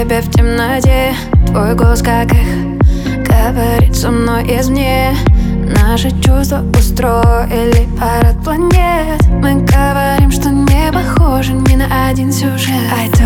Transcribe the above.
тебе в темноте. Твой голос как эхо говорит со мной извне. Наши чувства устроили парад планет. Мы говорим, что не похожи ни на один сюжет.